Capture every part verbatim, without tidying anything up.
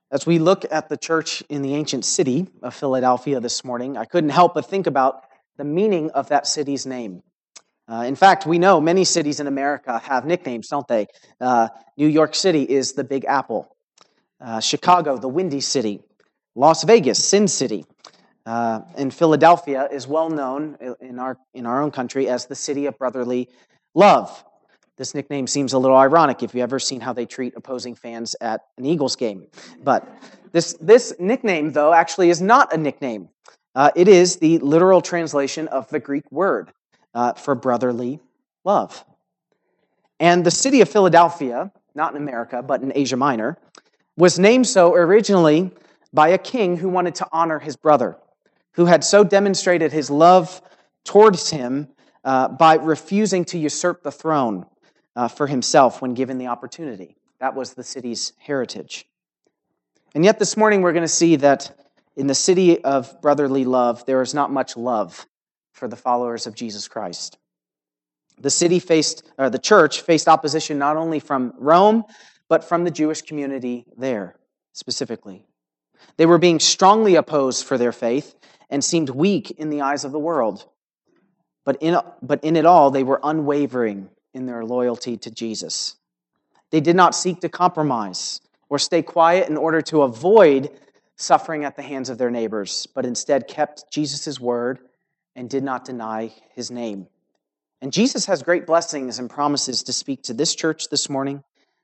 As we look at the church in the ancient city of Philadelphia this morning, I couldn't help but think about the meaning of that city's name. Uh, in fact, we know many cities in America have nicknames, don't they? Uh, New York City is the Big Apple. Uh, Chicago, the Windy City. Las Vegas, Sin City. Uh, and Philadelphia is well known in our, in our own country as the city of brotherly love. This nickname seems a little ironic if you've ever seen how they treat opposing fans at an Eagles game. But this, this nickname, though, actually is not a nickname. Uh, it is the literal translation of the Greek word uh, for brotherly love. And the city of Philadelphia, not in America, but in Asia Minor, was named so originally by a king who wanted to honor his brother, who had so demonstrated his love towards him uh, by refusing to usurp the throne uh, for himself when given the opportunity. That was the city's heritage. And yet this morning we're going to see that in the city of brotherly love, there is not much love for the followers of Jesus Christ. The city faced, or the church faced opposition not only from Rome, but from the Jewish community there specifically. They were being strongly opposed for their faith and seemed weak in the eyes of the world. But in, but in it all, they were unwavering in their loyalty to Jesus. They did not seek to compromise or stay quiet in order to avoid suffering at the hands of their neighbors, but instead kept Jesus' word and did not deny his name. And Jesus has great blessings and promises to speak to this church this morning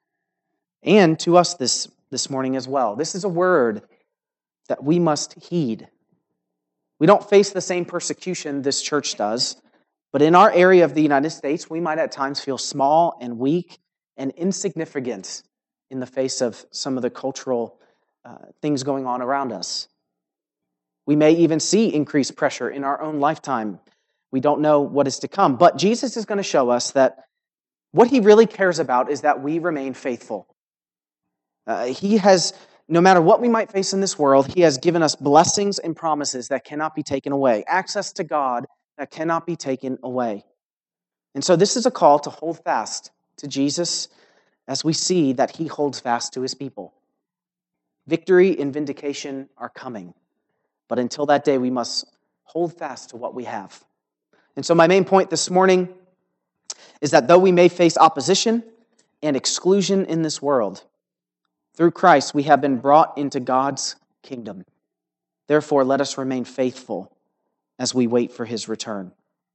and to us this, this morning as well. This is a word that we must heed. We don't face the same persecution this church does, but in our area of the United States, we might at times feel small and weak and insignificant in the face of some of the cultural uh, things going on around us. We may even see increased pressure in our own lifetime. We don't know what is to come, but Jesus is going to show us that what he really cares about is that we remain faithful. Uh, he has, no matter what we might face in this world, he has given us blessings and promises that cannot be taken away, access to God that cannot be taken away. And so this is a call to hold fast to Jesus as we see that he holds fast to his people. Victory and vindication are coming, but until that day, we must hold fast to what we have. And so my main point this morning is that though we may face opposition and exclusion in this world, through Christ we have been brought into God's kingdom. Therefore, let us remain faithful as we wait for his return.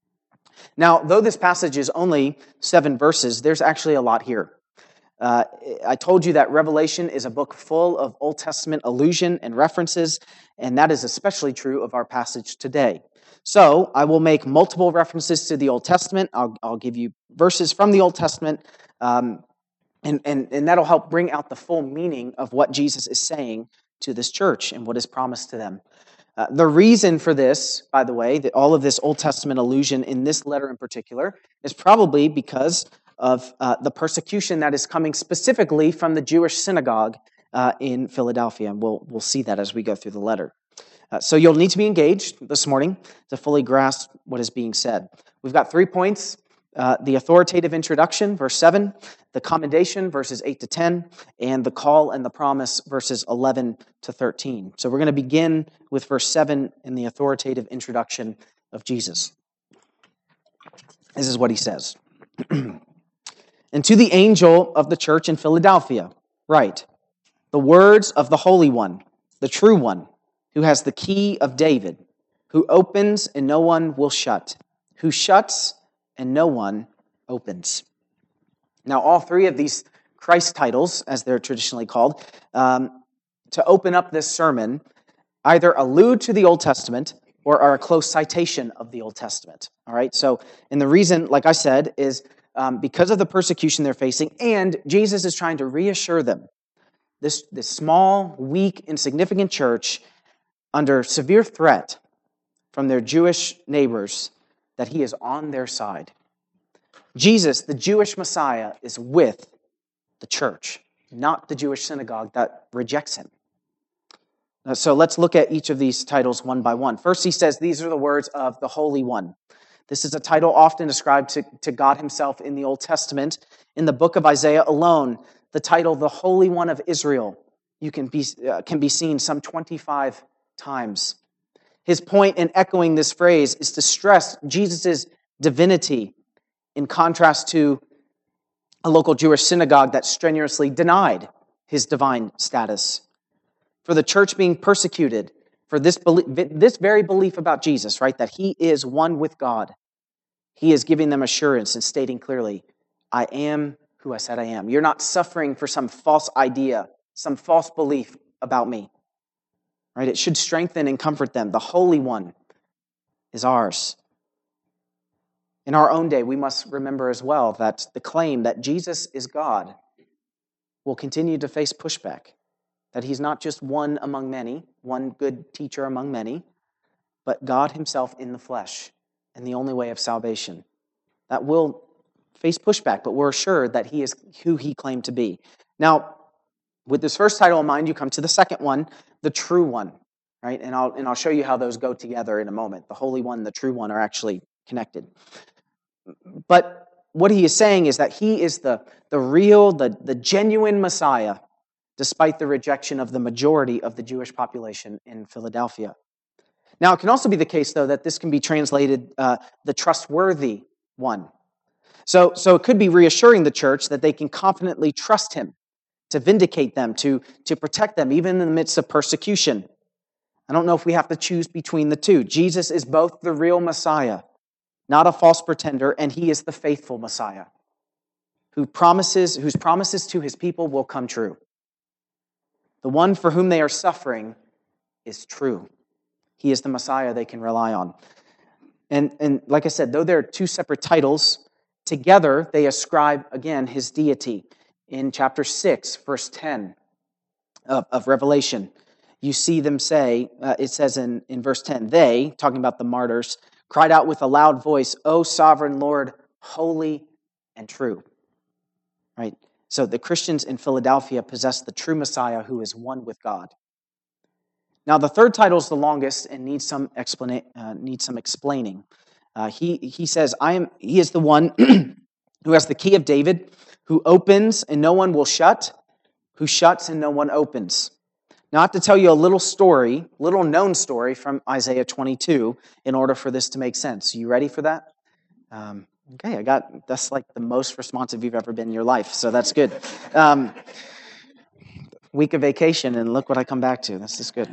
Now, though this passage is only seven verses, there's actually a lot here. Uh, I told you that Revelation is a book full of Old Testament allusion and references, and that is especially true of our passage today. So I will make multiple references to the Old Testament. I'll, I'll give you verses from the Old Testament, um, and, and, and that'll help bring out the full meaning of what Jesus is saying to this church and what is promised to them. Uh, the reason for this, by the way, that all of this Old Testament allusion in this letter in particular, is probably because of uh, the persecution that is coming specifically from the Jewish synagogue uh, in Philadelphia. And we'll, we'll see that as we go through the letter. Uh, so you'll need to be engaged this morning to fully grasp what is being said. We've got three points. Uh, the authoritative introduction, verse seven, the commendation, verses eight to ten, and the call and the promise, verses eleven to thirteen. So we're going to begin with verse seven in the authoritative introduction of Jesus. This is what he says. And to the angel of the church in Philadelphia, write, the words of the Holy One, the true One, who has the key of David, who opens and no one will shut, who shuts and no one opens. Now, all three of these Christ titles, as they're traditionally called, um, to open up this sermon, either allude to the Old Testament or are a close citation of the Old Testament. All right, so, and the reason, like I said, is um, because of the persecution they're facing, and Jesus is trying to reassure them, this, this small, weak, insignificant church, under severe threat from their Jewish neighbors, that he is on their side. Jesus, the Jewish Messiah, is with the church, not the Jewish synagogue that rejects him. So let's look at each of these titles one by one. First, he says, these are the words of the Holy One. This is a title often ascribed to, to God himself in the Old Testament. In the book of Isaiah alone, the title, the Holy One of Israel, you can be, uh, can be seen some twenty-five times. His point in echoing this phrase is to stress Jesus' divinity in contrast to a local Jewish synagogue that strenuously denied his divine status. For the church being persecuted for this, belief, this very belief about Jesus, right, that he is one with God, he is giving them assurance and stating clearly, I am who I said I am. You're not suffering for some false idea, some false belief about me. Right? It should strengthen and comfort them. The Holy One is ours. In our own day, we must remember as well that the claim that Jesus is God will continue to face pushback, that he's not just one among many, one good teacher among many, but God himself in the flesh and the only way of salvation. That will face pushback, but we're assured that he is who he claimed to be. Now, with this first title in mind, you come to the second one, the true one, right? And I'll and I'll show you how those go together in a moment. The Holy One and the true one are actually connected. But what he is saying is that he is the, the real, the, the genuine Messiah, despite the rejection of the majority of the Jewish population in Philadelphia. Now, it can also be the case, though, that this can be translated uh, the trustworthy one. So, so it could be reassuring the church that they can confidently trust him to vindicate them, to, to protect them, even in the midst of persecution. I don't know if we have to choose between the two. Jesus is both the real Messiah, not a false pretender, and he is the faithful Messiah, who promises, whose promises to his people will come true. The one for whom they are suffering is true. He is the Messiah they can rely on. And, and like I said, though there are two separate titles, together they ascribe, again, his deity. In chapter six, verse ten of, of Revelation, you see them say, uh, it says in, in verse ten, they, talking about the martyrs, cried out with a loud voice, O sovereign Lord, holy and true. Right? So the Christians in Philadelphia possess the true Messiah who is one with God. Now the third title is the longest and needs some explana- uh, needs some explaining. Uh, he, he says, I am. He is the one who has the key of David, who opens and no one will shut, who shuts and no one opens. Now I have to tell you a little story, little known story from Isaiah twenty-two in order for this to make sense. Are you ready for that? Um, okay, I got, that's like the most responsive you've ever been in your life, so that's good. Um, week of vacation and look what I come back to. This is good.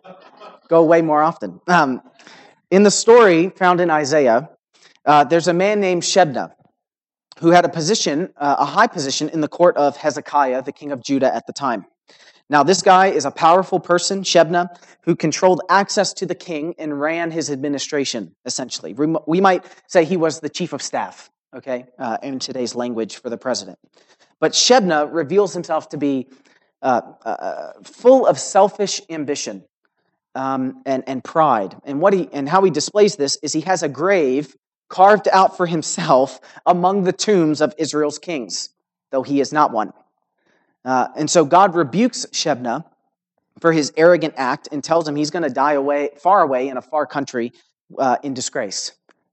Go away more often. Um, in the story found in Isaiah, uh, there's a man named Shebna, who had a position, uh, a high position in the court of Hezekiah, the king of Judah at the time. Now, this guy is a powerful person, Shebna, who controlled access to the king and ran his administration, essentially. We might say he was the chief of staff, okay, uh, in today's language for the president. But Shebna reveals himself to be uh, uh, full of selfish ambition um, and, and pride. And what he and how he displays this is he has a grave carved out for himself among the tombs of Israel's kings, though he is not one. Uh, and so God rebukes Shebna for his arrogant act and tells him he's going to die away, far away in a far country uh, in disgrace.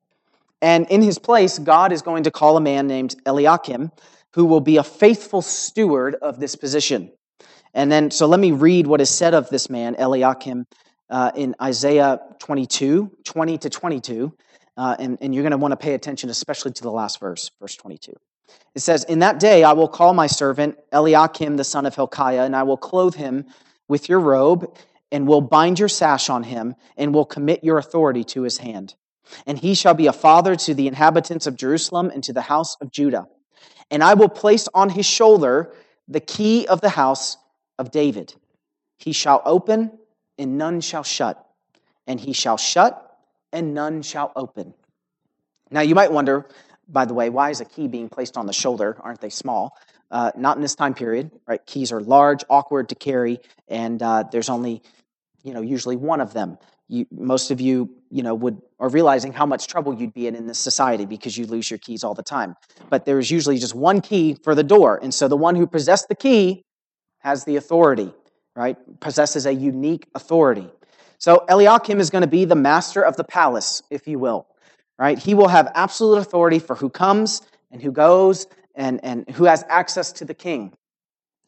And in his place, God is going to call a man named Eliakim, who will be a faithful steward of this position. And then, so let me read what is said of this man, Eliakim, uh, in Isaiah twenty-two, twenty to twenty-two. Uh, and, and you're going to want to pay attention especially to the last verse, verse twenty-two. It says, in that day I will call my servant Eliakim, the son of Hilkiah, and I will clothe him with your robe, and will bind your sash on him, and will commit your authority to his hand. And he shall be a father to the inhabitants of Jerusalem and to the house of Judah. And I will place on his shoulder the key of the house of David. He shall open, and none shall shut. And he shall shut, and none shall open. Now you might wonder, by the way, why is a key being placed on the shoulder? Aren't they small? Uh, not in this time period, right? Keys are large, awkward to carry, and uh, there's only, you know, usually one of them. You, most of you, you know, would are realizing how much trouble you'd be in in this society because you lose your keys all the time. But there's usually just one key for the door, and so the one who possessed the key has the authority, right? Possesses a unique authority. So Eliakim is going to be the master of the palace, if you will. Right? He will have absolute authority for who comes and who goes and, and who has access to the king.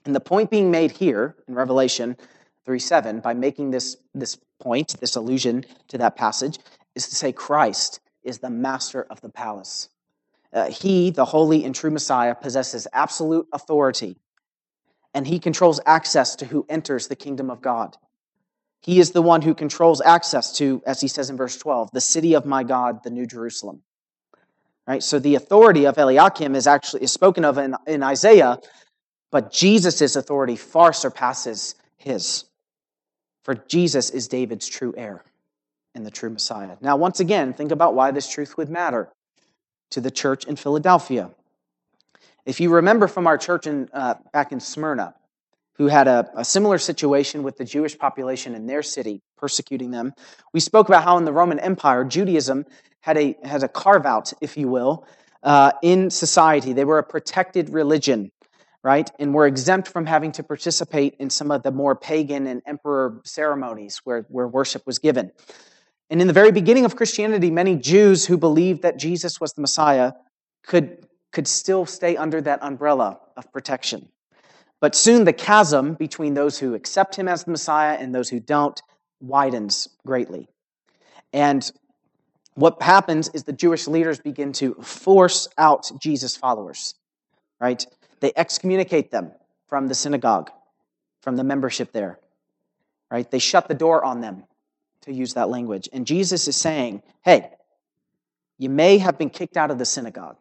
And the point being made here in Revelation three seven, by making this, this point, this allusion to that passage, is to say Christ is the master of the palace. Uh, he, the holy and true Messiah, possesses absolute authority, and he controls access to who enters the kingdom of God. He is the one who controls access to, as he says in verse twelve, the city of my God, the New Jerusalem. Right? So the authority of Eliakim is actually is spoken of in, in Isaiah, but Jesus' authority far surpasses his. For Jesus is David's true heir and the true Messiah. Now, once again, think about why this truth would matter to the church in Philadelphia. If you remember from our church in, uh, back in Smyrna, who had a, a similar situation with the Jewish population in their city, persecuting them, we spoke about how in the Roman Empire, Judaism had a, had a carve-out, if you will, uh, in society. They were a protected religion, right? And were exempt from having to participate in some of the more pagan and emperor ceremonies where, where worship was given. And in the very beginning of Christianity, many Jews who believed that Jesus was the Messiah could, could still stay under that umbrella of protection. But soon the chasm between those who accept him as the Messiah and those who don't widens greatly. And what happens is the Jewish leaders begin to force out Jesus' followers, right? They excommunicate them from the synagogue, from the membership there, right? They shut the door on them, to use that language. And Jesus is saying, hey, you may have been kicked out of the synagogue.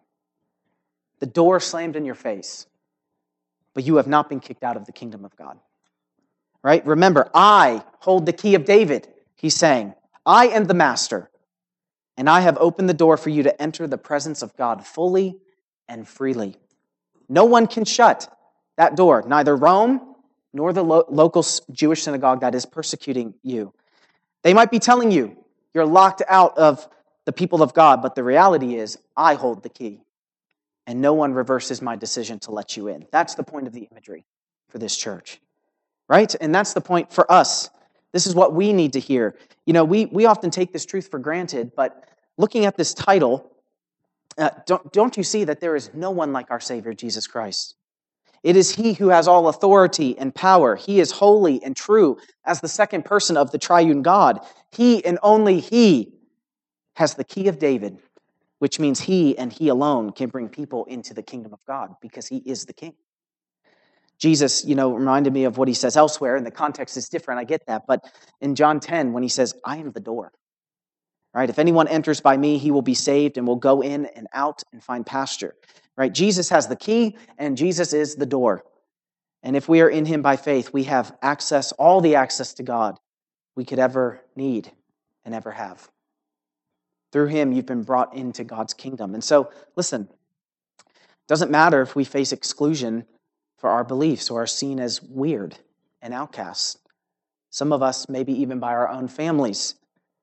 The door slammed in your face, but you have not been kicked out of the kingdom of God, right? Remember, I hold the key of David, he's saying. I am the master, and I have opened the door for you to enter the presence of God fully and freely. No one can shut that door, neither Rome nor the lo- local Jewish synagogue that is persecuting you. They might be telling you you're locked out of the people of God, but the reality is I hold the key, and no one reverses my decision to let you in. That's the point of the imagery for this church, right? And that's the point for us. This is what we need to hear. You know, we, we often take this truth for granted, but looking at this title, Uh, don't, don't you see that there is no one like our Savior, Jesus Christ? It is he who has all authority and power. He is holy and true as the second person of the triune God. He and only he has the key of David, which means he and he alone can bring people into the kingdom of God because he is the king. Jesus, you know, reminded me of what he says elsewhere, and the context is different, I get that, but in John ten, when he says, I am the door. Right? If anyone enters by me, he will be saved and will go in and out and find pasture. Right? Jesus has the key and Jesus is the door. And if we are in him by faith, we have access, all the access to God we could ever need and ever have. Through him, you've been brought into God's kingdom. And so, listen, it doesn't matter if we face exclusion for our beliefs or are seen as weird and outcasts. Some of us, maybe even by our own families.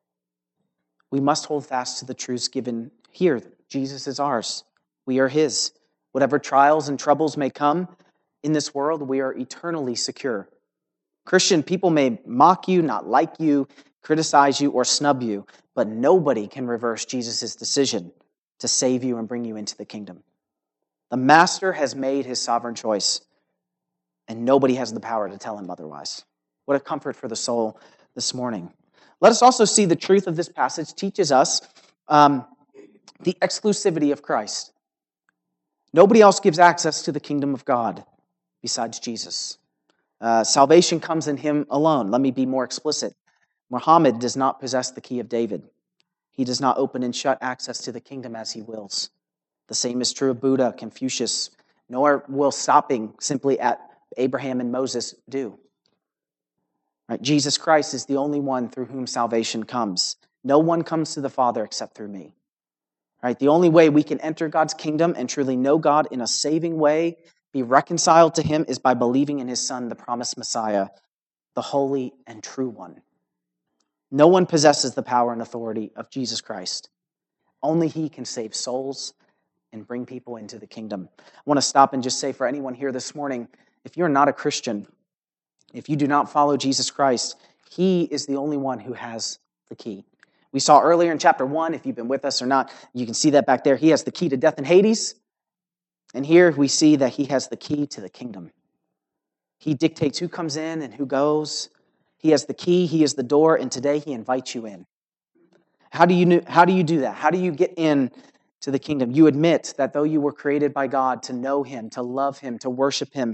We must hold fast to the truths given here. Jesus is ours. We are his. Whatever trials and troubles may come in this world, we are eternally secure. Christian, people may mock you, not like you, criticize you, or snub you, but nobody can reverse Jesus' decision to save you and bring you into the kingdom. The Master has made his sovereign choice, and nobody has the power to tell him otherwise. What a comfort for the soul this morning. Let us also see the truth of this passage teaches us um, the exclusivity of Christ. Nobody else gives access to the kingdom of God besides Jesus. Uh, salvation comes in him alone. Let me be more explicit. Muhammad does not possess the key of David. He does not open and shut access to the kingdom as he wills. The same is true of Buddha, Confucius, nor will stopping simply at Abraham and Moses do. Right? Jesus Christ is the only one through whom salvation comes. No one comes to the Father except through me. Right? The only way we can enter God's kingdom and truly know God in a saving way, be reconciled to him, is by believing in his Son, the promised Messiah, the holy and true one. No one possesses the power and authority of Jesus Christ. Only he can save souls and bring people into the kingdom. I want to stop and just say for anyone here this morning, if you're not a Christian, if you do not follow Jesus Christ, he is the only one who has the key. We saw earlier in chapter one, if you've been with us or not, you can see that back there. He has the key to death and Hades. And here we see that he has the key to the kingdom. He dictates who comes in and who goes. He has the key, he is the door, and today he invites you in. How do you, how do, you do that? How do you get in to the kingdom? You admit that though you were created by God to know him, to love him, to worship him,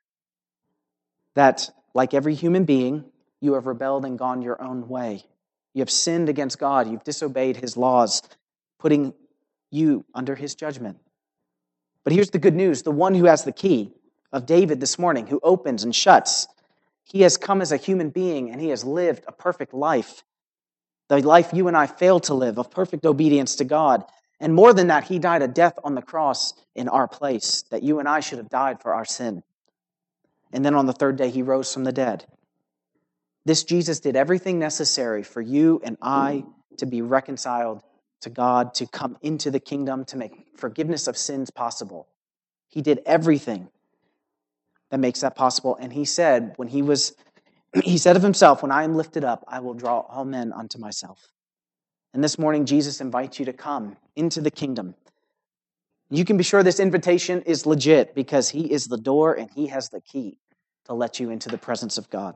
that like every human being, you have rebelled and gone your own way. You have sinned against God. You've disobeyed his laws, putting you under his judgment. But here's the good news. The one who has the key of David this morning, who opens and shuts, he has come as a human being and he has lived a perfect life. The life you and I fail to live, of perfect obedience to God. And more than that, he died a death on the cross in our place, that you and I should have died for our sin. And then on the third day, he rose from the dead. This Jesus did everything necessary for you and I to be reconciled to God, to come into the kingdom, to make forgiveness of sins possible. He did everything that makes that possible. And he said, when he was, he said of himself, when I am lifted up, I will draw all men unto myself. And this morning, Jesus invites you to come into the kingdom. You can be sure this invitation is legit because he is the door and he has the key to let you into the presence of God.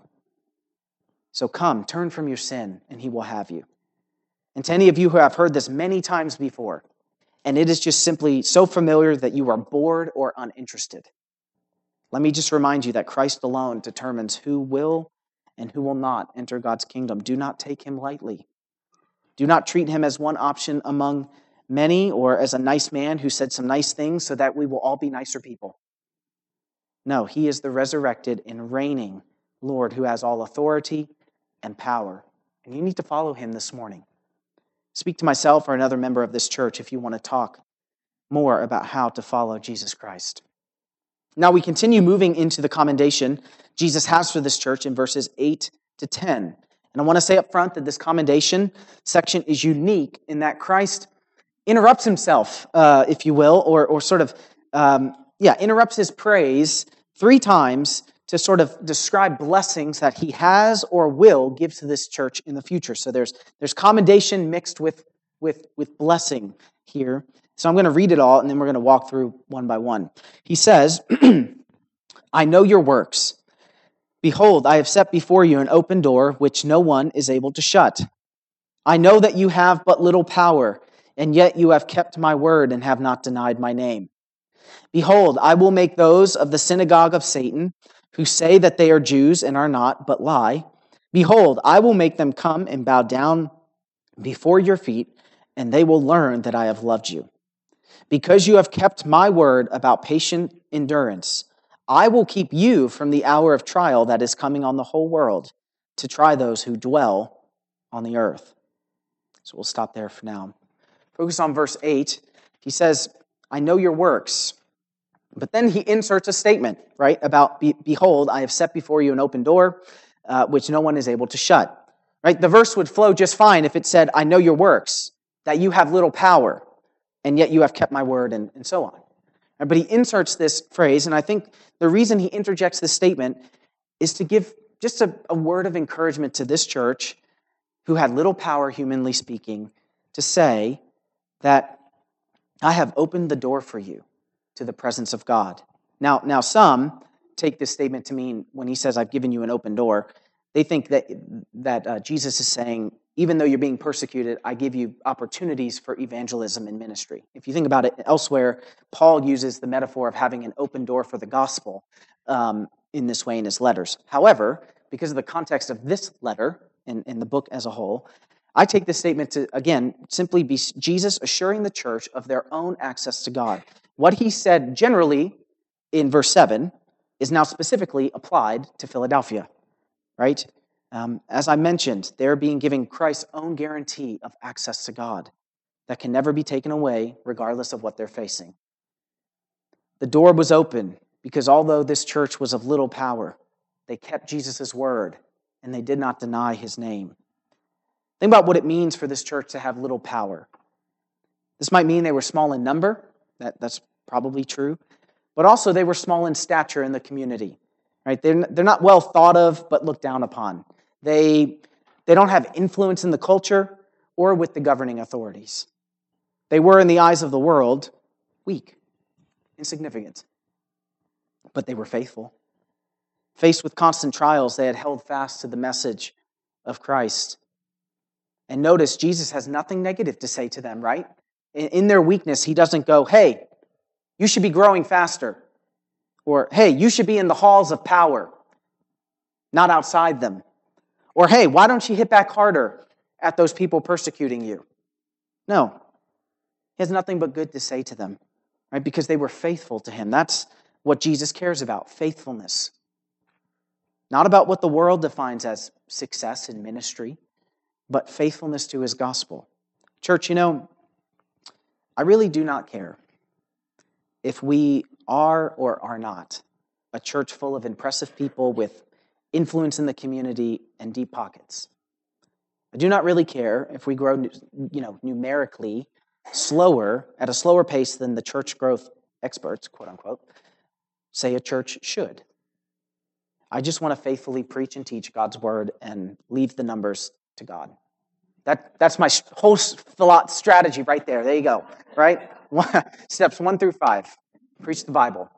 So come, turn from your sin, and he will have you. And to any of you who have heard this many times before, and it is just simply so familiar that you are bored or uninterested, let me just remind you that Christ alone determines who will and who will not enter God's kingdom. Do not take him lightly. Do not treat him as one option among many or as a nice man who said some nice things so that we will all be nicer people. No, he is the resurrected and reigning Lord who has all authority and power. And you need to follow him this morning. Speak to myself or another member of this church if you want to talk more about how to follow Jesus Christ. Now we continue moving into the commendation Jesus has for this church in verses eight to ten. And I want to say up front that this commendation section is unique in that Christ interrupts himself, uh, if you will, or, or sort of, um, yeah, interrupts his praise three times to sort of describe blessings that he has or will give to this church in the future. So there's there's commendation mixed with, with, with blessing here. So I'm going to read it all, and then we're going to walk through one by one. He says, I know your works. Behold, I have set before you an open door, which no one is able to shut. I know that you have but little power, and yet you have kept my word and have not denied my name. Behold, I will make those of the synagogue of Satan, who say that they are Jews and are not, but lie. Behold, I will make them come and bow down before your feet, and they will learn that I have loved you. Because you have kept my word about patient endurance, I will keep you from the hour of trial that is coming on the whole world to try those who dwell on the earth. So we'll stop there for now. Focus on verse eight. He says, I know your works. But then he inserts a statement, right, about, behold, I have set before you an open door, uh, which no one is able to shut. Right? The verse would flow just fine if it said, I know your works, that you have little power, and yet you have kept my word, and, and so on. Right? But he inserts this phrase, and I think the reason he interjects this statement is to give just a, a word of encouragement to this church who had little power, humanly speaking, to say that I have opened the door for you to the presence of God. Now, now some take this statement to mean when he says, I've given you an open door, they think that, that uh, Jesus is saying, even though you're being persecuted, I give you opportunities for evangelism and ministry. If you think about it elsewhere, Paul uses the metaphor of having an open door for the gospel um, in this way in his letters. However, because of the context of this letter and, and the book as a whole, I take this statement to, again, simply be Jesus assuring the church of their own access to God. What he said generally in verse seven is now specifically applied to Philadelphia, right? Um, as I mentioned, they're being given Christ's own guarantee of access to God that can never be taken away regardless of what they're facing. The door was open because although this church was of little power, they kept Jesus' word and they did not deny his name. Think about what it means for this church to have little power. This might mean they were small in number. That, that's probably true. But also they were small in stature in the community. Right? They're, they're not well thought of, but looked down upon. They, they don't have influence in the culture or with the governing authorities. They were, in the eyes of the world, weak, insignificant. But they were faithful. Faced with constant trials, they had held fast to the message of Christ. And notice, Jesus has nothing negative to say to them, right? In their weakness, he doesn't go, hey, you should be growing faster. Or, hey, you should be in the halls of power, not outside them. Or, hey, why don't you hit back harder at those people persecuting you? No. He has nothing but good to say to them, right? Because they were faithful to him. That's what Jesus cares about, faithfulness. Not about what the world defines as success in ministry, but faithfulness to his gospel. Church, you know, I really do not care if we are or are not a church full of impressive people with influence in the community and deep pockets. I do not really care if we grow, you know, numerically slower, at a slower pace than the church growth experts, quote unquote, say a church should. I just want to faithfully preach and teach God's word and leave the numbers to God. That, that's my whole strategy right there. There you go, right? Steps one through five. Preach the Bible.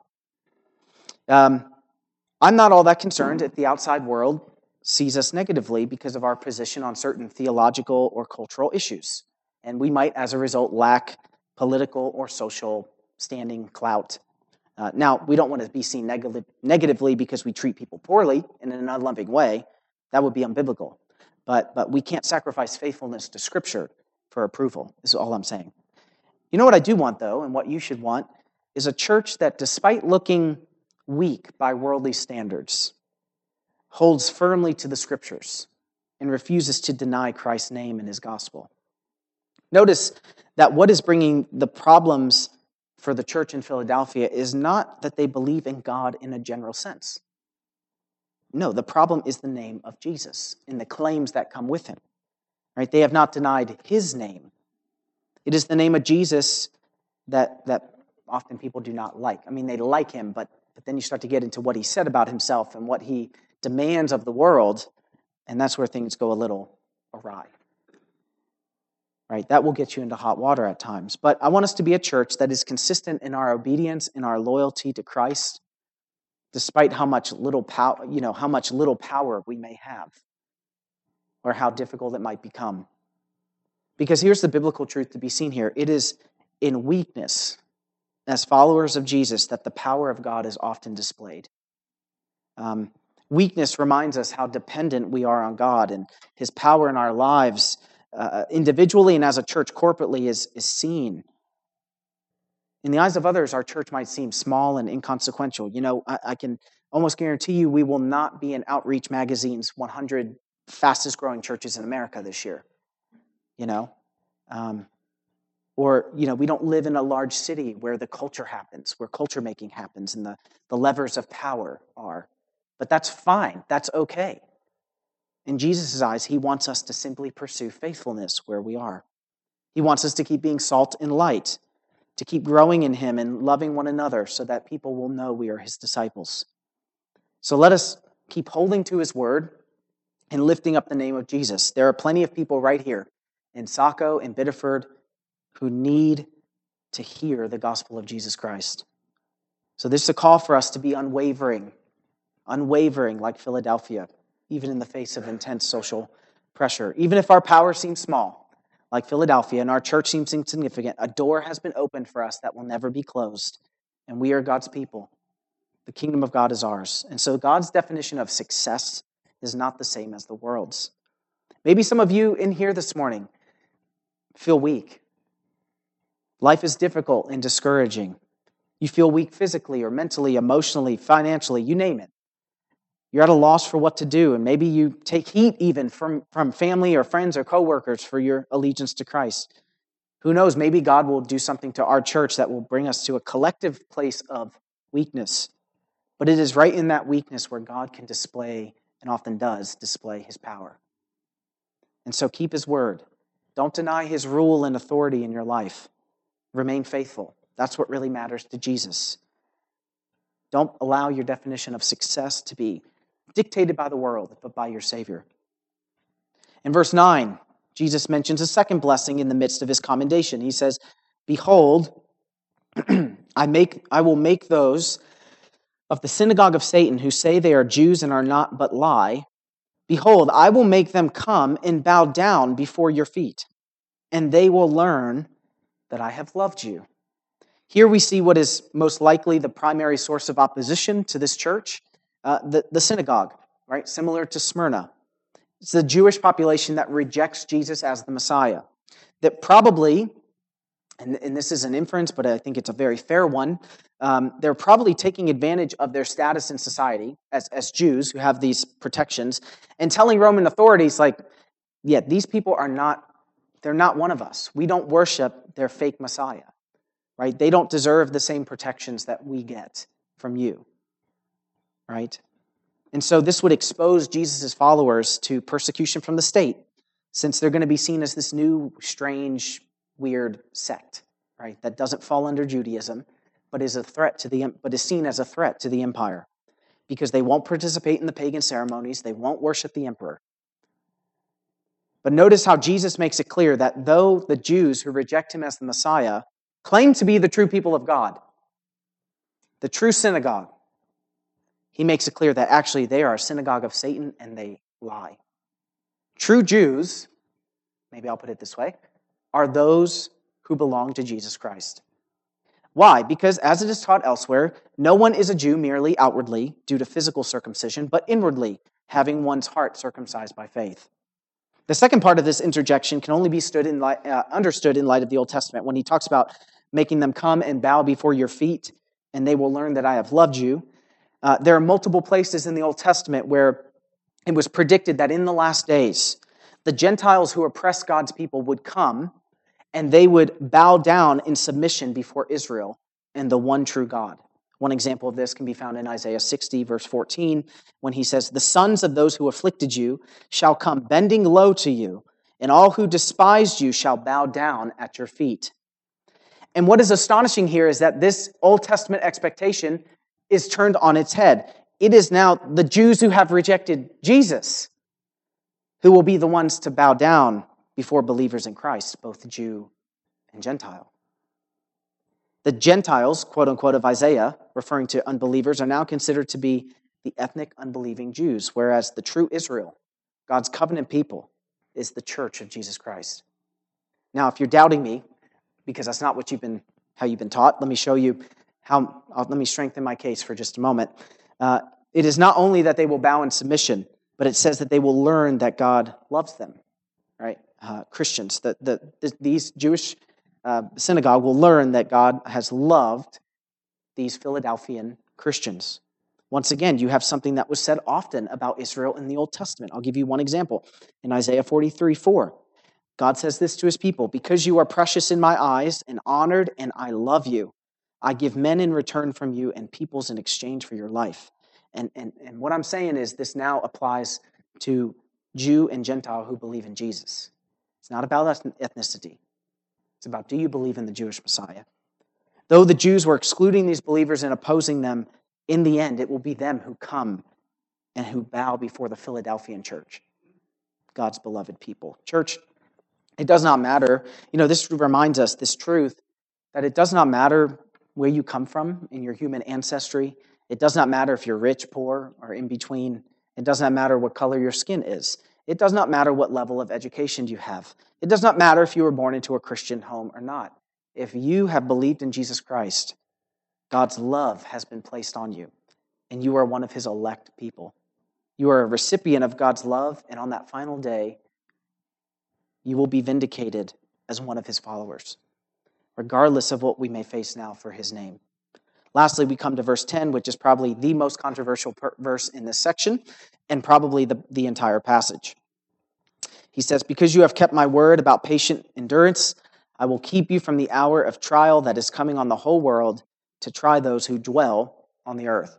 Um, I'm not all that concerned if the outside world sees us negatively because of our position on certain theological or cultural issues. And we might, as a result, lack political or social standing clout. Uh, now, we don't want to be seen neg- negatively because we treat people poorly in an unloving way. That would be unbiblical. But, but we can't sacrifice faithfulness to Scripture for approval, is all I'm saying. You know what I do want, though, and what you should want, is a church that, despite looking weak by worldly standards, holds firmly to the Scriptures and refuses to deny Christ's name and his gospel. Notice that what is bringing the problems for the church in Philadelphia is not that they believe in God in a general sense. No, the problem is the name of Jesus and the claims that come with him. Right? They have not denied his name. It is the name of Jesus that, that often people do not like. I mean, they like him, but, but then you start to get into what he said about himself and what he demands of the world, and that's where things go a little awry. Right? That will get you into hot water at times. But I want us to be a church that is consistent in our obedience, in our loyalty to Christ, despite how much little power, you know, how much little power we may have, or how difficult it might become. Because here's the biblical truth to be seen here. It is in weakness, as followers of Jesus, that the power of God is often displayed. Um, weakness reminds us how dependent we are on God, and his power in our lives, uh, individually and as a church corporately, is, is seen. In the eyes of others, our church might seem small and inconsequential. You know, I, I can almost guarantee you we will not be in Outreach Magazine's one hundred fastest growing churches in America this year. You know, um, or, you know, we don't live in a large city where the culture happens, where culture making happens and the, the levers of power are. But that's fine. That's okay. In Jesus' eyes, he wants us to simply pursue faithfulness where we are. He wants us to keep being salt and light, to keep growing in him and loving one another so that people will know we are his disciples. So let us keep holding to his word and lifting up the name of Jesus. There are plenty of people right here in Saco and Biddeford who need to hear the gospel of Jesus Christ. So this is a call for us to be unwavering, unwavering like Philadelphia, even in the face of intense social pressure. Even if our power seems small, like Philadelphia, and our church seems insignificant, a door has been opened for us that will never be closed, and we are God's people. The kingdom of God is ours. And so God's definition of success is not the same as the world's. Maybe some of you in here this morning feel weak. Life is difficult and discouraging. You feel weak physically or mentally, emotionally, financially, you name it. You're at a loss for what to do, and maybe you take heat even from, from family or friends or coworkers for your allegiance to Christ. Who knows, maybe God will do something to our church that will bring us to a collective place of weakness. But it is right in that weakness where God can display, and often does, display his power. And so keep his word. Don't deny his rule and authority in your life. Remain faithful. That's what really matters to Jesus. Don't allow your definition of success to be dictated by the world, but by your Savior. In verse nine, Jesus mentions a second blessing in the midst of his commendation. He says, "Behold, I make, I will make those of the synagogue of Satan, who say they are Jews and are not but lie, behold, I will make them come and bow down before your feet, and they will learn that I have loved you. Here we see what is most likely the primary source of opposition to this church, uh, the, the synagogue, right? Similar to Smyrna. It's the Jewish population that rejects Jesus as the Messiah. That probably, and, and this is an inference, but I think it's a very fair one, um, they're probably taking advantage of their status in society as, as Jews who have these protections and telling Roman authorities, like, yeah, these people are not, they're not one of us. We don't worship their fake Messiah. Right? They don't deserve the same protections that we get from you. Right? And so this would expose Jesus' followers to persecution from the state, since they're going to be seen as this new, strange, weird sect, right? That doesn't fall under Judaism, but is a threat to the but is seen as a threat to the empire, because they won't participate in the pagan ceremonies, they won't worship the emperor. But notice how Jesus makes it clear that though the Jews who reject him as the Messiah claim to be the true people of God, the true synagogue, he makes it clear that actually they are a synagogue of Satan and they lie. True Jews, maybe I'll put it this way, are those who belong to Jesus Christ. Why? Because as it is taught elsewhere, no one is a Jew merely outwardly due to physical circumcision, but inwardly, having one's heart circumcised by faith. The second part of this interjection can only be stood in light, uh, understood in light of the Old Testament when he talks about making them come and bow before your feet, and they will learn that I have loved you. Uh, there are multiple places in the Old Testament where it was predicted that in the last days, the Gentiles who oppress God's people would come and they would bow down in submission before Israel and the one true God. One example of this can be found in Isaiah sixty, verse fourteen, when he says, the sons of those who afflicted you shall come bending low to you, and all who despised you shall bow down at your feet. And what is astonishing here is that this Old Testament expectation is turned on its head. It is now the Jews who have rejected Jesus who will be the ones to bow down before believers in Christ, both Jew and Gentile. The Gentiles, quote unquote, of Isaiah, referring to unbelievers, are now considered to be the ethnic unbelieving Jews, whereas the true Israel, God's covenant people, is the church of Jesus Christ. Now, if you're doubting me, because that's not what you've been, how you've been taught, let me show you how, uh, let me strengthen my case for just a moment. Uh, it is not only that they will bow in submission, but it says that they will learn that God loves them, right? Uh, Christians, that the, the, these Jewish uh, synagogue will learn that God has loved these Philadelphian Christians. Once again, you have something that was said often about Israel in the Old Testament. I'll give you one example. In Isaiah forty-three, four, God says this to his people, because you are precious in my eyes and honored, and I love you. I give men in return from you and peoples in exchange for your life. And, and, and what I'm saying is this now applies to Jew and Gentile who believe in Jesus. It's not about ethnicity. It's about, do you believe in the Jewish Messiah? Though the Jews were excluding these believers and opposing them, in the end, it will be them who come and who bow before the Philadelphian church, God's beloved people. Church, it does not matter. You know, this reminds us, this truth, that it does not matter where you come from in your human ancestry. It does not matter if you're rich, poor, or in between. It does not matter what color your skin is. It does not matter what level of education you have. It does not matter if you were born into a Christian home or not. If you have believed in Jesus Christ, God's love has been placed on you, and you are one of his elect people. You are a recipient of God's love, and on that final day, you will be vindicated as one of his followers, regardless of what we may face now for his name. Lastly, we come to verse ten, which is probably the most controversial per- verse in this section, and probably the, the entire passage. He says, because you have kept my word about patient endurance, I will keep you from the hour of trial that is coming on the whole world to try those who dwell on the earth.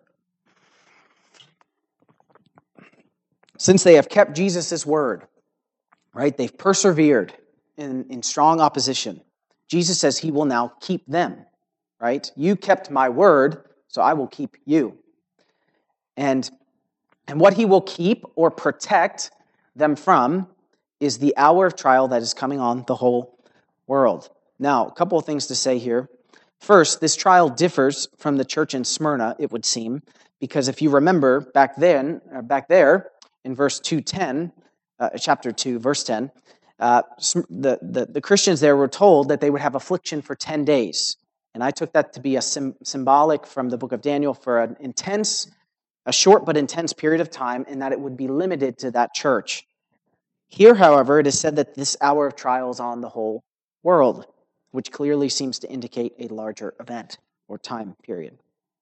Since they have kept Jesus' word, right, they've persevered in, in strong opposition, Jesus says he will now keep them, right? You kept my word, so I will keep you. And, and what he will keep or protect them from is the hour of trial that is coming on the whole world. Now, a couple of things to say here. First, this trial differs from the church in Smyrna, it would seem, because if you remember back then, uh, back there in verse two ten, uh, chapter two, verse ten, uh, the, the, the Christians there were told that they would have affliction for ten days. And I took that to be a sim- symbolic from the book of Daniel for an intense, a short but intense period of time, and that it would be limited to that church. Here, however, it is said that this hour of trial is on the whole world, which clearly seems to indicate a larger event or time period.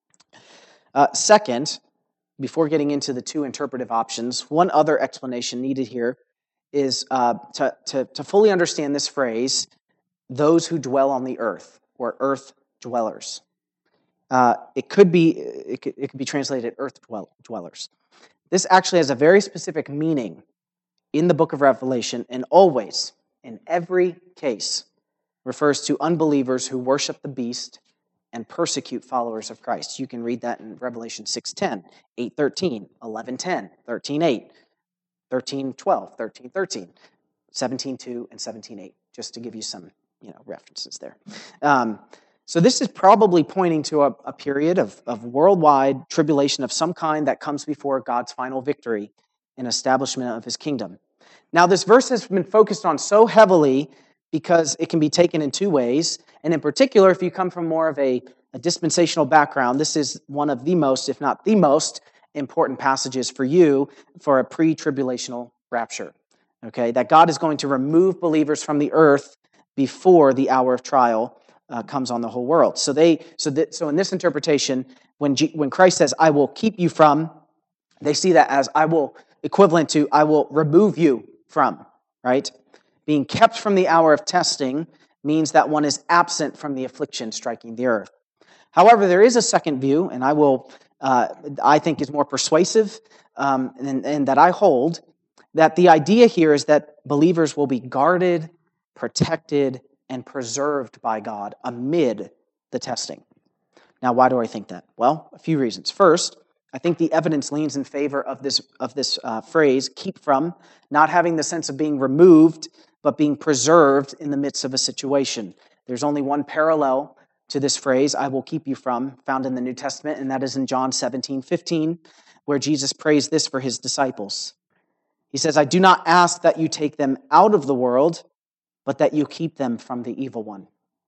Uh, second, before getting into the two interpretive options, one other explanation needed here is uh, to, to, to fully understand this phrase, those who dwell on the earth, or earth dwellers. Uh, it could be it could, it could be translated earth dwell, dwellers. This actually has a very specific meaning in the book of Revelation, and always, in every case, refers to unbelievers who worship the beast and persecute followers of Christ. You can read that in Revelation six ten, eight thirteen, eleven ten, thirteen eight, thirteen twelve, thirteen thirteen, seventeen two, and seventeen eight, just to give you some you know, references there. Um, so this is probably pointing to a, a period of, of worldwide tribulation of some kind that comes before God's final victory and establishment of his kingdom. Now, this verse has been focused on so heavily because it can be taken in two ways. And in particular, if you come from more of a, a dispensational background, this is one of the most, if not the most, important passages for you for a pre-tribulational rapture. Okay, that God is going to remove believers from the earth before the hour of trial uh, comes on the whole world. So they, so that, so in this interpretation, when G, when Christ says, "I will keep you from," they see that as I will, equivalent to I will remove you from, right? Being kept from the hour of testing means that one is absent from the affliction striking the earth. However, there is a second view, and I will, uh, I think, is more persuasive, um, and, and that I hold, that the idea here is that believers will be guarded, protected, and preserved by God amid the testing. Now, why do I think that? Well, a few reasons. First, I think the evidence leans in favor of this of this uh, phrase, keep from, not having the sense of being removed, but being preserved in the midst of a situation. There's only one parallel to this phrase, I will keep you from, found in the New Testament, and that is in John seventeen fifteen, where Jesus prays this for his disciples. He says, I do not ask that you take them out of the world, but that you keep them from the evil one.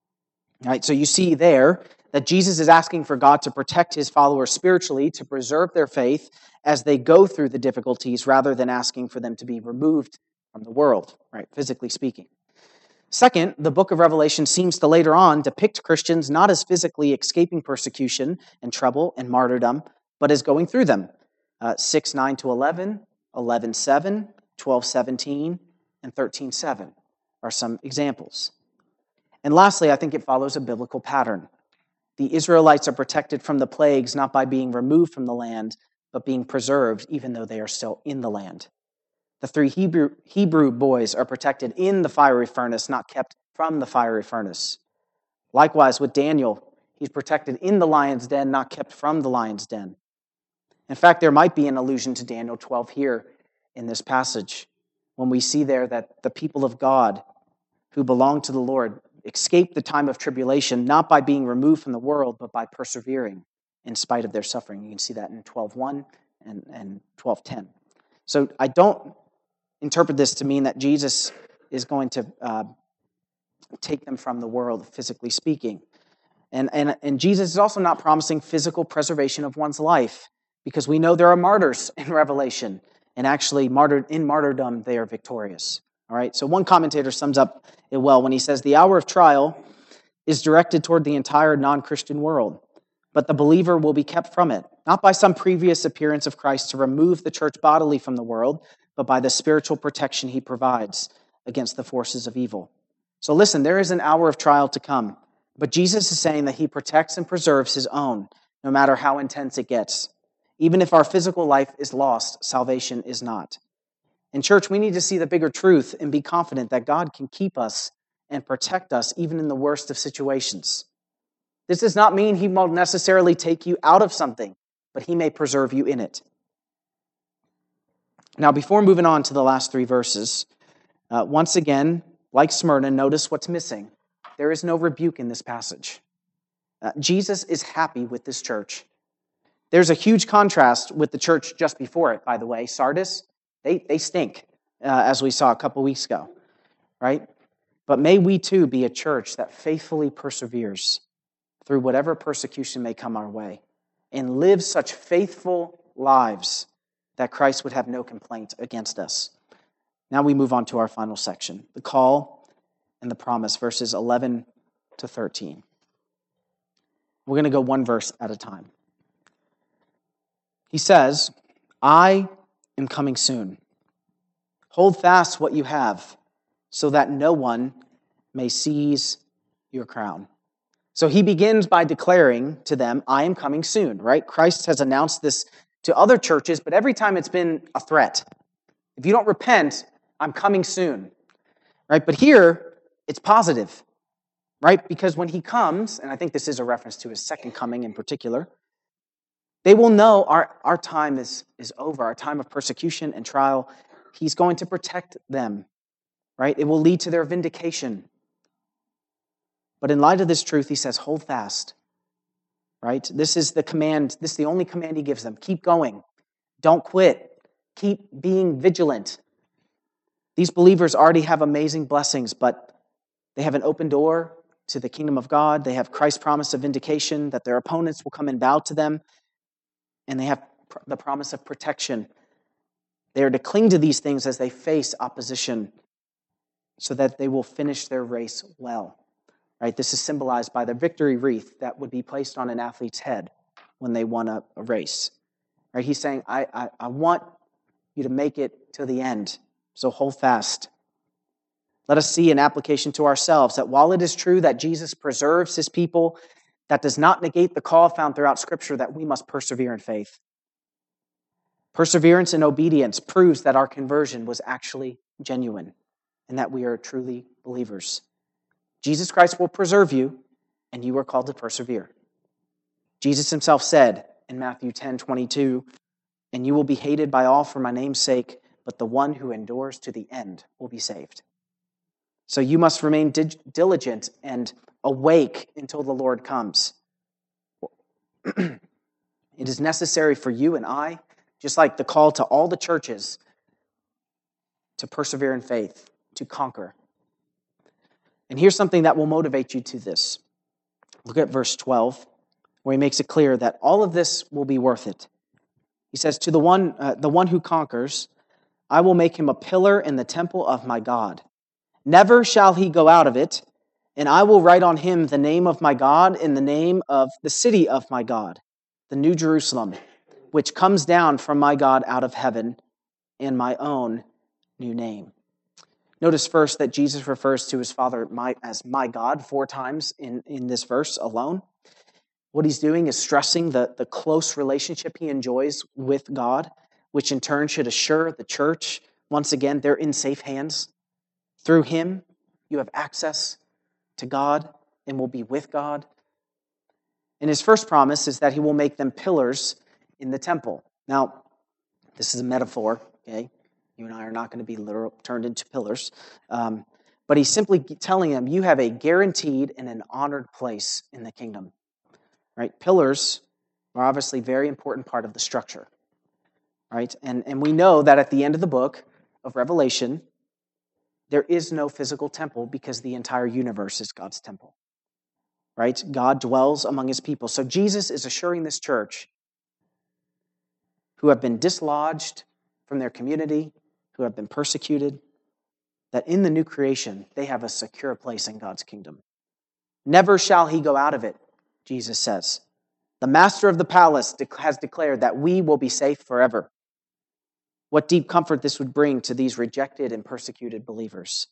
All right, so you see there that Jesus is asking for God to protect his followers spiritually, to preserve their faith as they go through the difficulties, rather than asking for them to be removed from the world, right, physically speaking. Second, the book of Revelation seems to later on depict Christians not as physically escaping persecution and trouble and martyrdom, but as going through them. Uh, six nine to eleven, eleven seven, twelve seventeen, and thirteen seven are some examples. And lastly, I think it follows a biblical pattern. The Israelites are protected from the plagues not by being removed from the land, but being preserved even though they are still in the land. The three Hebrew, Hebrew boys are protected in the fiery furnace, not kept from the fiery furnace. Likewise with Daniel, he's protected in the lion's den, not kept from the lion's den. In fact, there might be an allusion to Daniel twelve here in this passage, when we see there that the people of God who belong to the Lord escape the time of tribulation, not by being removed from the world, but by persevering in spite of their suffering. You can see that in twelve one and, and twelve ten. So I don't interpret this to mean that Jesus is going to uh, take them from the world, physically speaking. And, and, and Jesus is also not promising physical preservation of one's life, because we know there are martyrs in Revelation, and actually martyred, in martyrdom they are victorious. All right, so one commentator sums up it well when he says, the hour of trial is directed toward the entire non-Christian world, but the believer will be kept from it, not by some previous appearance of Christ to remove the church bodily from the world, but by the spiritual protection he provides against the forces of evil. So listen, there is an hour of trial to come, but Jesus is saying that he protects and preserves his own, no matter how intense it gets. Even if our physical life is lost, salvation is not. In church, we need to see the bigger truth and be confident that God can keep us and protect us even in the worst of situations. This does not mean he won't necessarily take you out of something, but he may preserve you in it. Now, before moving on to the last three verses, uh, once again, like Smyrna, notice what's missing. There is no rebuke in this passage. Uh, Jesus is happy with this church. There's a huge contrast with the church just before it, by the way. Sardis, they, they stink, uh, as we saw a couple weeks ago, right? But may we too be a church that faithfully perseveres through whatever persecution may come our way and live such faithful lives that Christ would have no complaint against us. Now we move on to our final section, the call and the promise, verses eleven to thirteen. We're going to go one verse at a time. He says, I am coming soon. Hold fast what you have, so that no one may seize your crown. So he begins by declaring to them, I am coming soon, right? Christ has announced this to other churches, but every time it's been a threat. If you don't repent, I'm coming soon, right? But here, it's positive, right? Because when he comes, and I think this is a reference to his second coming in particular, they will know our, our time is, is over, our time of persecution and trial. He's going to protect them, right? It will lead to their vindication. But in light of this truth, he says, hold fast, right? This is the command, this is the only command he gives them. Keep going. Don't quit. Keep being vigilant. These believers already have amazing blessings, but they have an open door to the kingdom of God. They have Christ's promise of vindication, that their opponents will come and bow to them. And they have the promise of protection. They are to cling to these things as they face opposition so that they will finish their race well. Right? This is symbolized by the victory wreath that would be placed on an athlete's head when they won a, a race. Right? He's saying, I, I, I want you to make it to the end, so hold fast. Let us see an application to ourselves that while it is true that Jesus preserves his people, that does not negate the call found throughout Scripture that we must persevere in faith. Perseverance and obedience proves that our conversion was actually genuine and that we are truly believers. Jesus Christ will preserve you, and you are called to persevere. Jesus himself said in Matthew ten twenty-two, and you will be hated by all for my name's sake, but the one who endures to the end will be saved. So you must remain diligent and awake until the Lord comes. It is necessary for you and I, just like the call to all the churches, to persevere in faith, to conquer. And here's something that will motivate you to this. Look at verse twelve, where he makes it clear that all of this will be worth it. He says, to the one, uh, the one who conquers, I will make him a pillar in the temple of my God. Never shall he go out of it, and I will write on him the name of my God and the name of the city of my God, the New Jerusalem, which comes down from my God out of heaven, and my own new name. Notice first that Jesus refers to his Father my, as my God four times in, in this verse alone. What he's doing is stressing the, the close relationship he enjoys with God, which in turn should assure the church, once again, they're in safe hands. Through him, you have access to God and will be with God. And his first promise is that he will make them pillars in the temple. Now, this is a metaphor, okay? You and I are not going to be literal, turned into pillars. Um, but he's simply telling them, you have a guaranteed and an honored place in the kingdom. Right? Pillars are obviously a very important part of the structure. Right? And, and we know that at the end of the book of Revelation, there is no physical temple because the entire universe is God's temple. Right? God dwells among his people. So Jesus is assuring this church who have been dislodged from their community, who have been persecuted, that in the new creation, they have a secure place in God's kingdom. Never shall he go out of it, Jesus says. The master of the palace has declared that we will be safe forever. What deep comfort this would bring to these rejected and persecuted believers.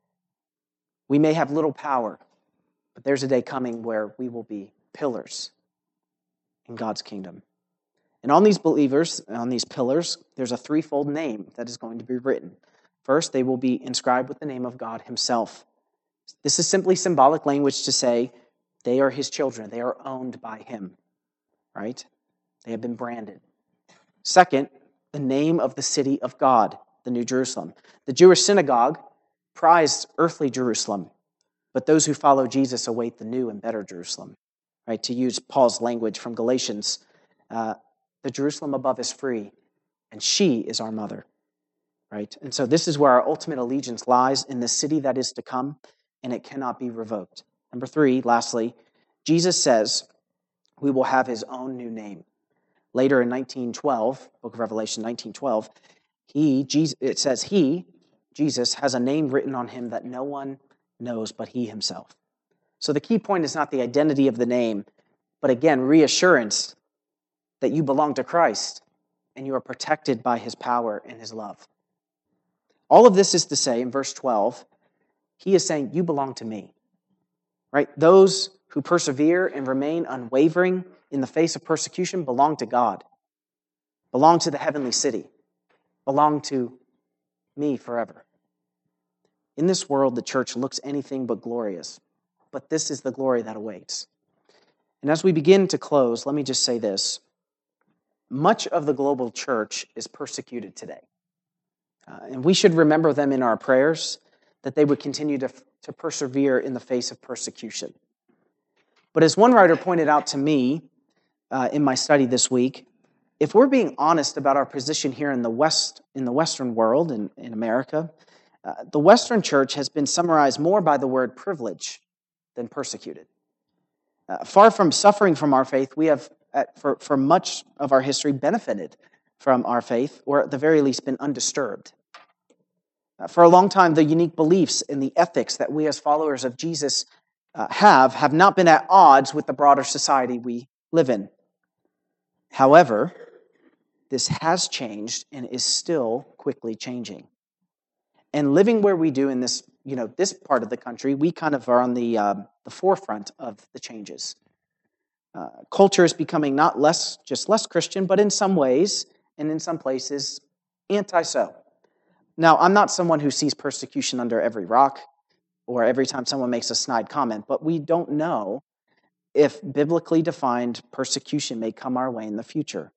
We may have little power, but there's a day coming where we will be pillars in God's kingdom. And on these believers, on these pillars, there's a threefold name that is going to be written. First, they will be inscribed with the name of God himself. This is simply symbolic language to say they are his children. They are owned by him, right? They have been branded. Second, the name of the city of God, the New Jerusalem. The Jewish synagogue prized earthly Jerusalem, but those who follow Jesus await the new and better Jerusalem. right? To use Paul's language from Galatians, uh, the Jerusalem above is free, and she is our mother, right? And so this is where our ultimate allegiance lies, in the city that is to come, and it cannot be revoked. Number three, lastly, Jesus says we will have his own new name. Later in nineteen twelve, book of Revelation nineteen twelve, he, Jesus, it says he, Jesus, has a name written on him that no one knows but he himself. So the key point is not the identity of the name, but again, reassurance that you belong to Christ and you are protected by his power and his love. All of this is to say, in verse twelve, he is saying, you belong to me, right? Those who persevere and remain unwavering in the face of persecution belong to God, belong to the heavenly city, belong to me forever. In this world, the church looks anything but glorious, but this is the glory that awaits. And as we begin to close, let me just say this. Much of the global church is persecuted today. Uh, and we should remember them in our prayers, that they would continue to, to persevere in the face of persecution. But as one writer pointed out to me uh, in my study this week, if we're being honest about our position here in the West, in the Western world, in, in America, uh, the Western church has been summarized more by the word privilege than persecuted. Uh, far from suffering from our faith, we have, at, for, for much of our history, benefited from our faith, or at the very least been undisturbed. Uh, for a long time, the unique beliefs and the ethics that we as followers of Jesus uh, have have not been at odds with the broader society we live in. However, this has changed and is still quickly changing. And living where we do in this, you know, this part of the country, we kind of are on the um, the forefront of the changes. Uh, culture is becoming not less, just less Christian, but in some ways, and in some places, anti-so. Now, I'm not someone who sees persecution under every rock or every time someone makes a snide comment, but we don't know if biblically defined persecution may come our way in the future.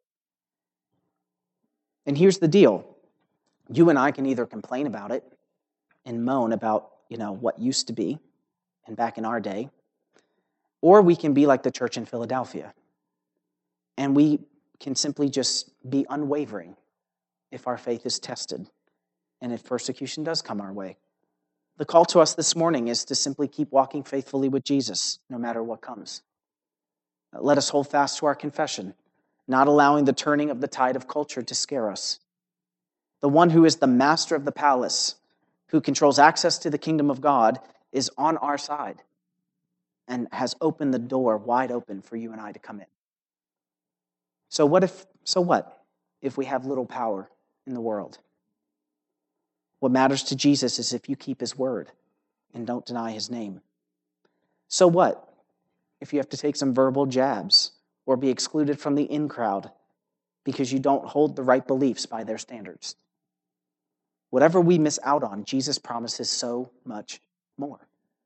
And here's the deal. You and I can either complain about it and moan about, you know, what used to be and back in our day, or we can be like the church in Philadelphia, and we can simply just be unwavering if our faith is tested and if persecution does come our way. The call to us this morning is to simply keep walking faithfully with Jesus, no matter what comes. Let us hold fast to our confession, not allowing the turning of the tide of culture to scare us. The one who is the master of the palace, who controls access to the kingdom of God, is on our side and has opened the door wide open for you and I to come in. So what if, so what if we have little power in the world? What matters to Jesus is if you keep his word and don't deny his name. So what if you have to take some verbal jabs or be excluded from the in crowd because you don't hold the right beliefs by their standards? Whatever we miss out on, Jesus promises so much more.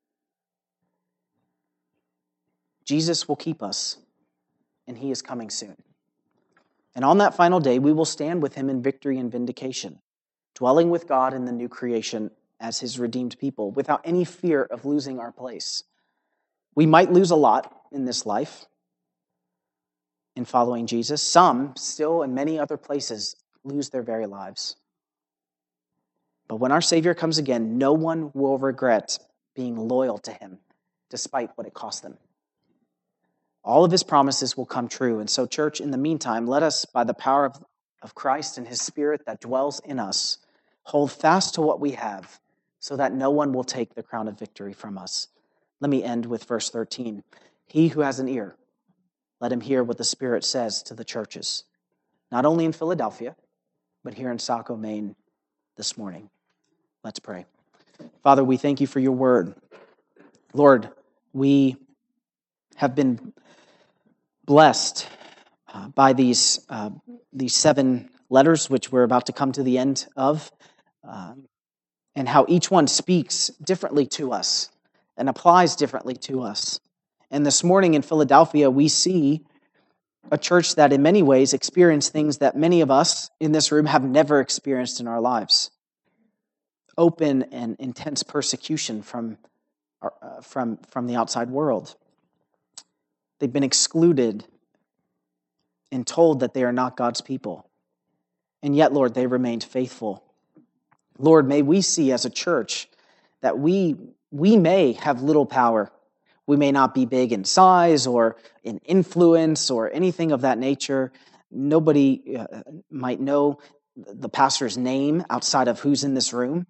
Jesus will keep us, and he is coming soon. And on that final day, we will stand with him in victory and vindication, dwelling with God in the new creation as his redeemed people, without any fear of losing our place. We might lose a lot in this life in following Jesus. Some still in many other places lose their very lives. But when our Savior comes again, no one will regret being loyal to him, despite what it cost them. All of his promises will come true. And so, church, in the meantime, let us, by the power of, of Christ and his Spirit that dwells in us, hold fast to what we have, so that no one will take the crown of victory from us. Let me end with verse thirteen. He who has an ear, let him hear what the Spirit says to the churches, not only in Philadelphia, but here in Saco, Maine this morning. Let's pray. Father, we thank you for your word. Lord, we have been blessed uh, by these, uh, these seven letters, which we're about to come to the end of, um, and how each one speaks differently to us and applies differently to us. And this morning in Philadelphia, we see a church that in many ways experienced things that many of us in this room have never experienced in our lives. Open and intense persecution from, uh, from, from the outside world. They've been excluded and told that they are not God's people. And yet, Lord, they remained faithful. Lord, may we see as a church that we, we may have little power. We may not be big in size or in influence or anything of that nature. Nobody uh, might know the pastor's name outside of who's in this room.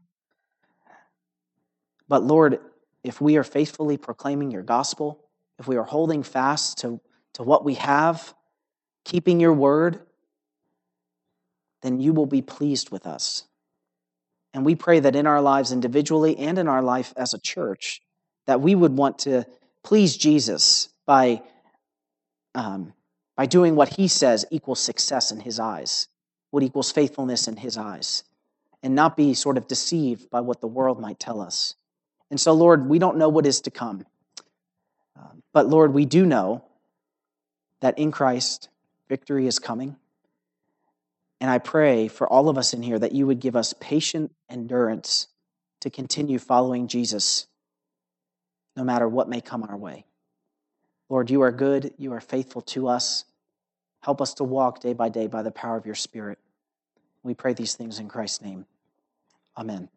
But Lord, if we are faithfully proclaiming your gospel, if we are holding fast to, to what we have, keeping your word, then you will be pleased with us. And we pray that in our lives individually and in our life as a church, that we would want to please Jesus by, um, by doing what he says equals success in his eyes, what equals faithfulness in his eyes, and not be sort of deceived by what the world might tell us. And so, Lord, we don't know what is to come. Uh, but Lord, we do know that in Christ, victory is coming. And I pray for all of us in here that you would give us patient endurance to continue following Jesus, no matter what may come our way. Lord, you are good. You are faithful to us. Help us to walk day by day by the power of your Spirit. We pray these things in Christ's name. Amen.